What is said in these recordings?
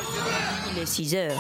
Il est 6 heures.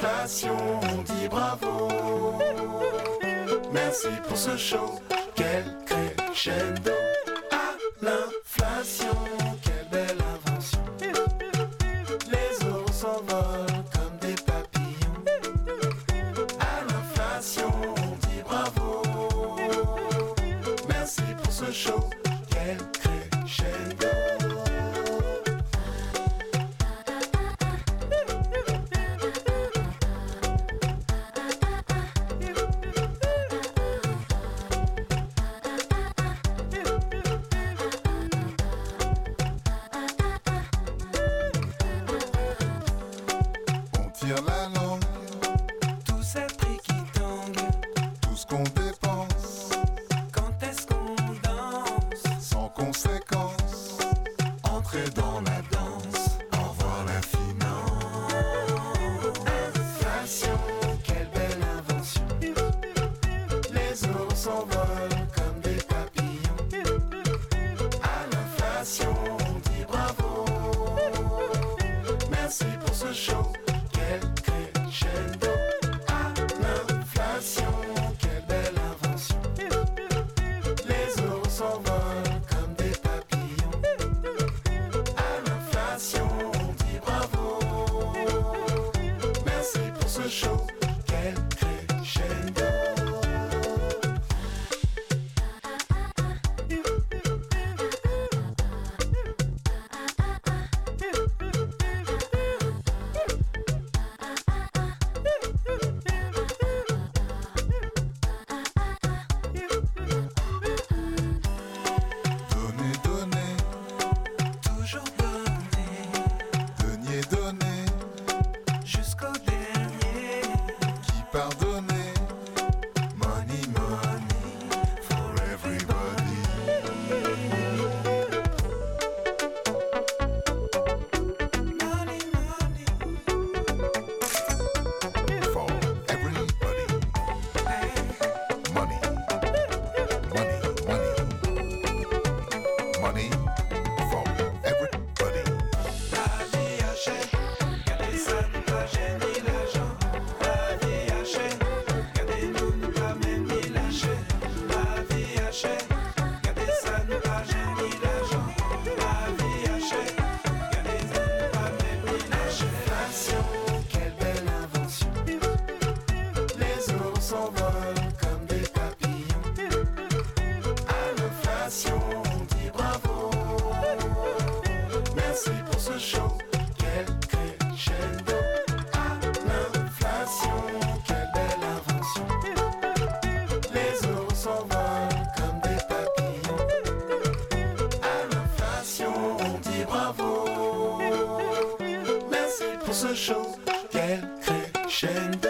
l'inflation, on dit bravo. Merci pour ce show, quel crescendo. À l'inflation, quelle belle invention. Les euros s'envolent comme des papillons. À l'inflation, on dit bravo. Merci pour ce show, quel crescendo. La langue, Tous ces prix qui tanguent, tout ce qu'on dépense, quand est-ce qu'on danse? sans conséquence, Entrer dans la danse, au revoir la finance. inflation, quelle belle invention. Les euros s'envolent comme des papillons. À l'inflation, on dit bravo. Merci pour ce show, quel crescendo. À l'inflation, quelle belle invention. Les euros s'envolent comme des papillons. À l'inflation, on dit bravo. Merci pour ce show, quel crescendo. Donnez, donnez, Toujours donner denier, donnez, jusqu'au dernier. qui pardonnez, Money, money for everybody. money, money. For everybody. Money, money, money. Money for everybody. La vie achète, regardez ça, nous pas gêner l'argent. La vie achète, regardez-nous, nous pas même ni lâcher. La vie achète, regardez ça, nous pas gêner l'argent. La vie achète, regardez-nous, nous pas même ni lâcher. L'inflation, quelle belle invention. Les euros s'envolent comme des papillons. À l'inflation, on dit bravo. Merci pour ce show, quel crescendo. À l'inflation, quelle belle invention. Les euros s'envolent comme des papillons. À l'inflation, on dit bravo. Merci pour ce show, quel crescendo.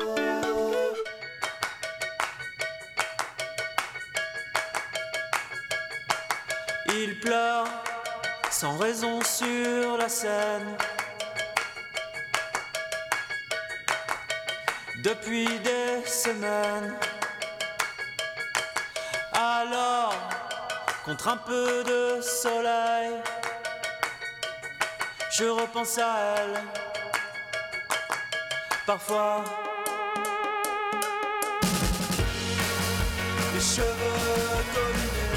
Il pleure sans raison sur la scène. Depuis des semaines. Alors, contre un peu de soleil, je repense à elle. Parfois, les cheveux collinés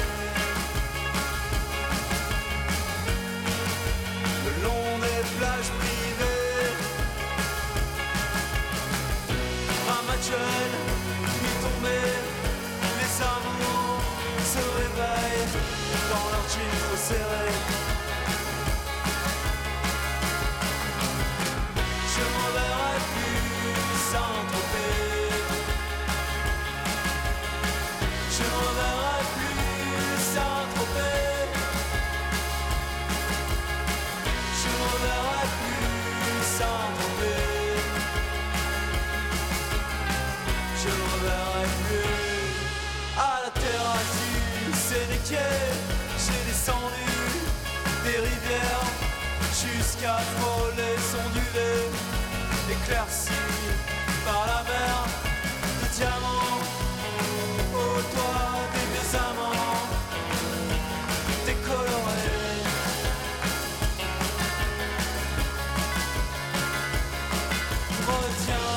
le long des plages privées, Ramatuel, nuit tombée, les amours se réveillent dans leur jean trop serré. Je m'en verrai plus Saint-Tropez. Je m'en verrai plus Saint-Tropez. Je m'en verrai plus Saint-Tropez. Je m'en verrai plus à la terrasse du Sénéquier. J'ai descendu des rivières jusqu'à frôler son duvet, éclairci par la mer de diamants au toit des vieux amants décolorés. Retiens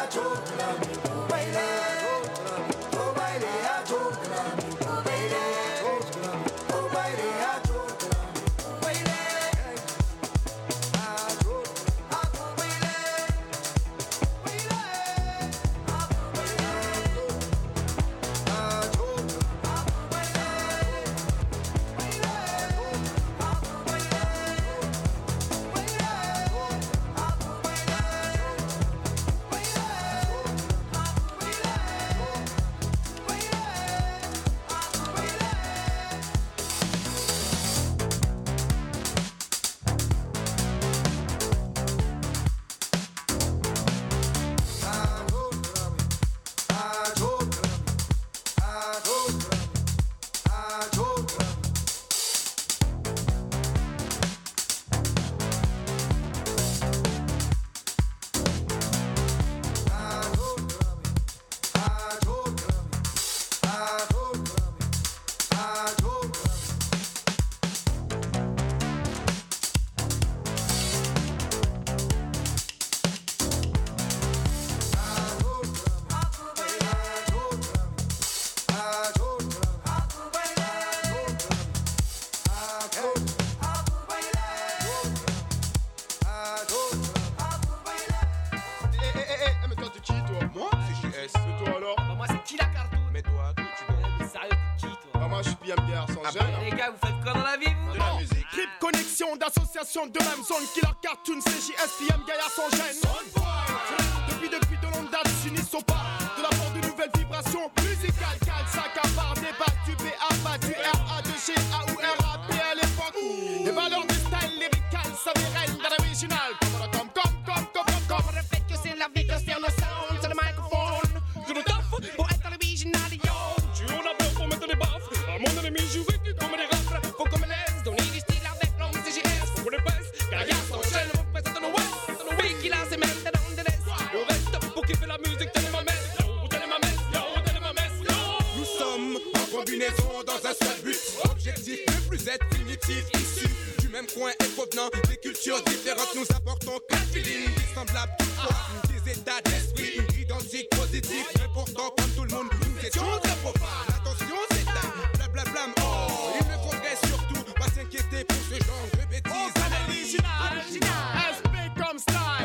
De même zone qui leur cartoon CJS PM Gaïa sans gêne. Depuis de longue date s'unissent au pas de la part de nouvelles vibrations musicales. Cal, sac à part, débat du BA, du RA, de G, A ou RAP à l'époque. Les valeurs du style lyrical s'avèrent dans l'original. Comme on répète que c'est la vie que c'est nos sounds sur le microphone. Je le toffe pour être l'original, yo. Tu en as peur pour mettre les baffes. À mon ennemi, je vais que comme les rappes. Faut qu'on me laisse donner du style avec l'homme CJS. Pour les baisses, car y'a son chaîne, représente l'Ouest. Pays qui lance et même dans de l'Est. Le reste, pour kiffer la musique, tenez ma messe. Yo, tenez ma messe, yo, tenez ma messe, yo. Nous sommes en combinaison dans un seul but. Objectif ne plus être primitif, issu du même coin et provenant des cultures différentes. Nous apportons 4 feelings dissemblables, des états d'esprit identiques, positifs. Mais pourtant, comme tout le monde, nous étions très profanes. Attention, c'est un blablabla. Oh, il ne faudrait surtout pas s'inquiéter pour ce genre de bêtises. Original, SP comme style.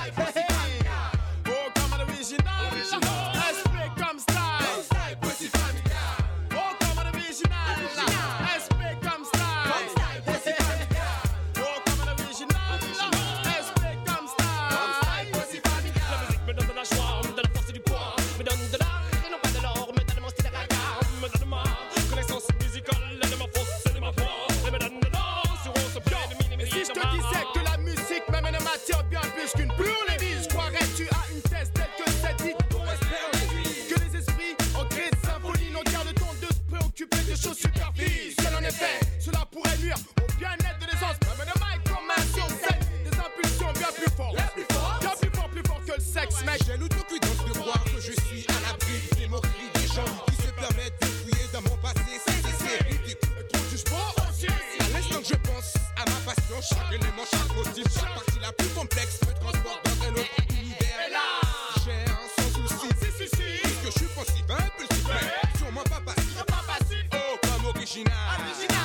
Oh, comme l'original. SP comme style. Petit familial. Oh, comme l'original. SP comme style. Oh, comme l'original. SP comme style. La musique me donne de la joie, me donne la force et du poids, me donne de l'art et non pas de l'or, me donne mon style à regard, me donne ma connaissance musicale, de ma force et de ma voix, et me donne de l'or sur on se plaît de Et si je te disais que la musique m'amène en matière bien plus qu'une pure l'église, croirais-tu à une thèse telle que cette dite pour espérer que les esprits en gré de symphonie n'ont qu'à le temps de se préoccuper de choses superflues. Seul en effet, cela pourrait nuire au bien-être de l'essence. Même le mic comme main sur scène, des impulsions bien plus fortes, plus fort que le sexe, mec. J'ai l'autocuidance de croire que je suis à l'abri des moqueries des gens qui se permettent de fouiller dans mon passé. C'est ridicule. Du sport aussi. À l'instant que je pense à ma passion, chaque élément, chaque motif, chaque partie la plus complexe me transporte dans un autre univers. Et là, j'ai un sans souci, puisque je suis pensif, impulsif, mais sûrement pas passif. Oh, comme original,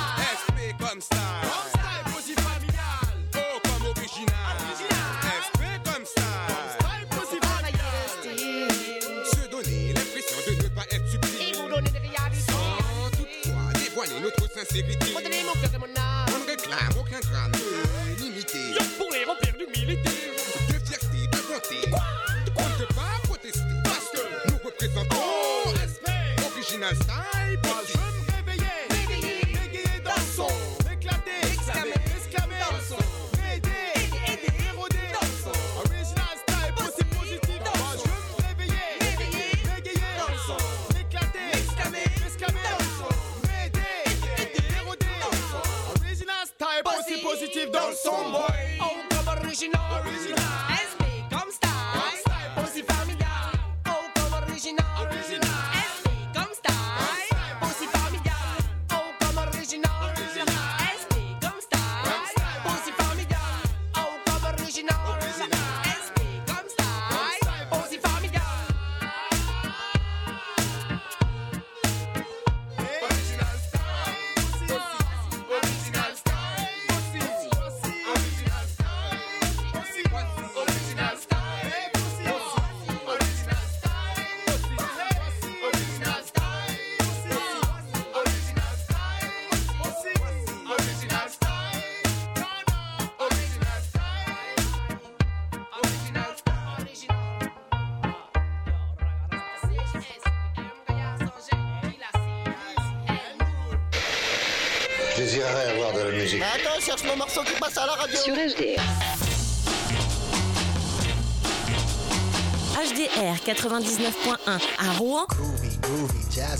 SP comme style. Posi familial. Oh, comme original, SP comme style. Posi familial. Se donner l'impression de ne pas être subtil, sans toutefois dévoiler notre sincérité. On ne réclame aucun gramme de limité, Yo, pour les remplir d'humilité. de fierté, de bonté. On ne peut pas protester parce que nous représentons original style. Moi je veux me réveiller, m'égayer dans le son, m'éclater, exclamer dans le son, m'aider, éroder dans le son, original style, positif. Moi je veux me réveiller, m'égayer dans le son, m'éclater, exclamer dans le son, m'aider, éroder dans le son, original style, positif dans le son, boy. Oh, comme original. SP comme style, posi familial. Oh, comme original. SP comme style, posi familial. désirerais avoir de la musique. Mais attends, cherche mon morceau qui passe à la radio. Sur HDR. HDR 99.1 à Rouen. Groovy, jazz